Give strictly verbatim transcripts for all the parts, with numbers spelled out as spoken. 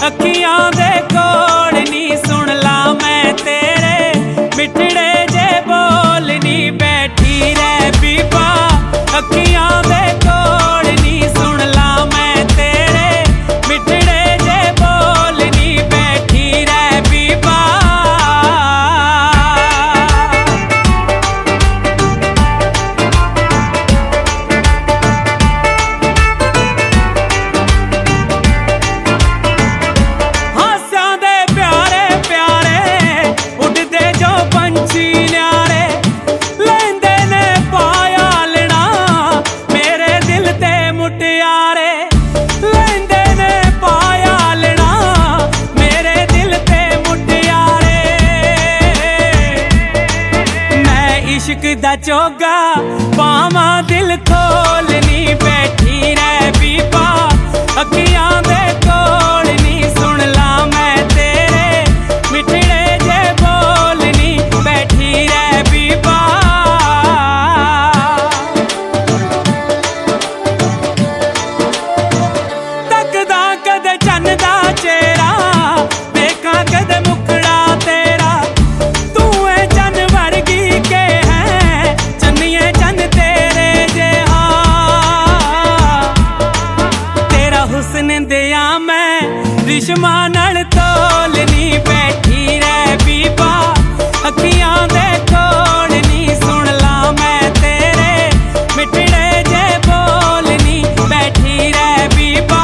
अखियां दे कोल नी सुन ला मैं तेरे मिठड़े जे बोल नी बैठी रह बीबा। अखियां दे कोल नी सुन ला मैं तेरे मिठड़े जे बोल नी बैठी रह बीबा। इश्क दा चोगा पावा दिल खोल नी बैठी रह बीबा। अखियां दे कोल नी सुन ला मैं तेरे मिठड़े जे बोल नी बैठी रह बीबा। तकदा कदे चन्न दा चेहरा देखा कदे मुखड़ा तेरा तू है चन्न वर्गी के हुस्न दिया मैं रिश्मा नाल तोल नी बैठी रह बीबा। अखियां दे कोल नी सुन ला मैं तेरे मिठड़े जे बोल नी बैठी रह बीबा।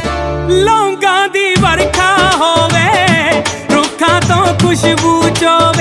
लौंगां दी बरखा होवे रुखां तो खुशबू चो